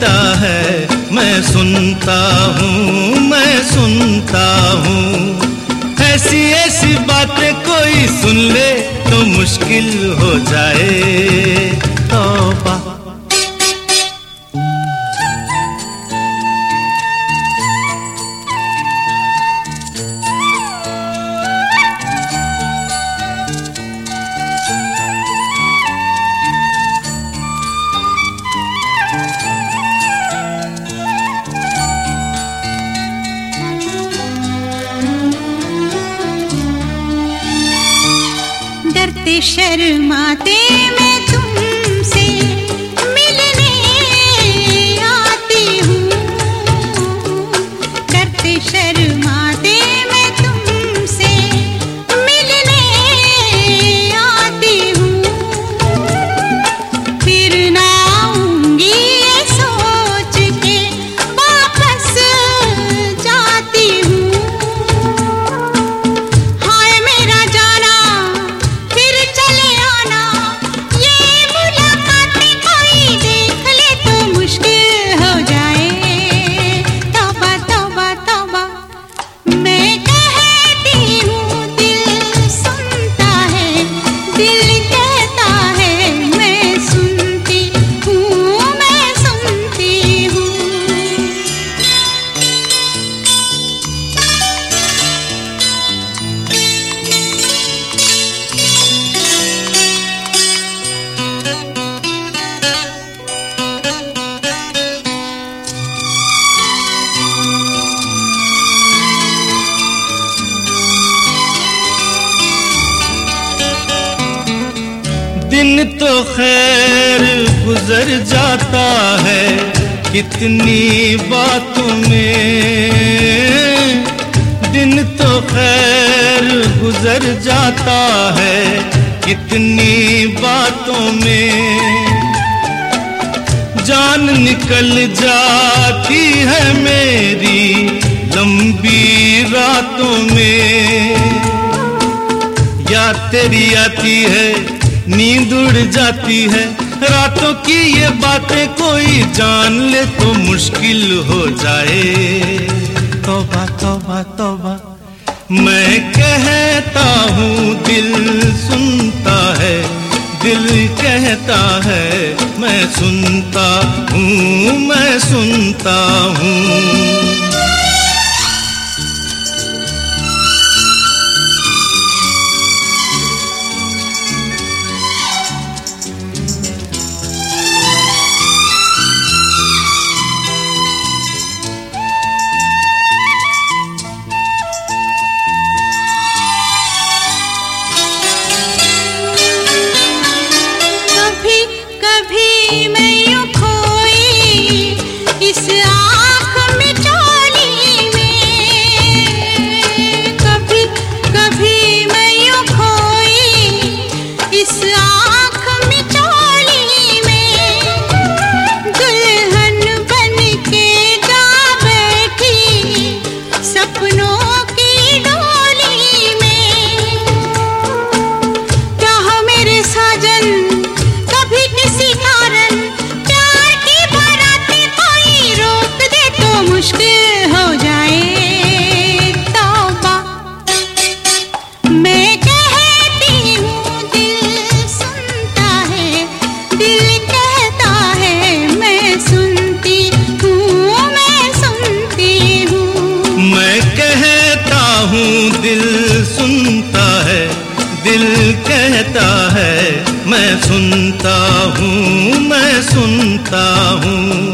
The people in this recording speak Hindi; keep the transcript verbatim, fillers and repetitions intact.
कहता है मैं सुनता हूँ, मैं सुनता हूँ। ऐसी ऐसी बातें कोई सुन ले तो मुश्किल हो जाए तौबा। डरते शर्माते मैं तुमसे मिलने आती हूँ, डरते शर्माते मैं तुमसे मिलने आती हूँ। फिर ना आऊंगी ये सोच के वापस जाती हूँ। हाय मेरा जाना दिन तो खैर गुजर जाता है कितनी बातों में, दिन तो खैर गुजर जाता है कितनी बातों में। जान निकल जाती है मेरी लंबी रातों में, याद तेरी आती है नींद उड़ जाती है। रातों की ये बातें कोई जान ले तो मुश्किल हो जाए तौबा तौबा तौबा। मैं कहता हूँ दिल सुनता है, दिल कहता है मैं सुनता हूँ, मैं सुनता हूँ। दिल सुनता है, दिल कहता है मैं सुनता हूँ, मैं सुनता हूँ।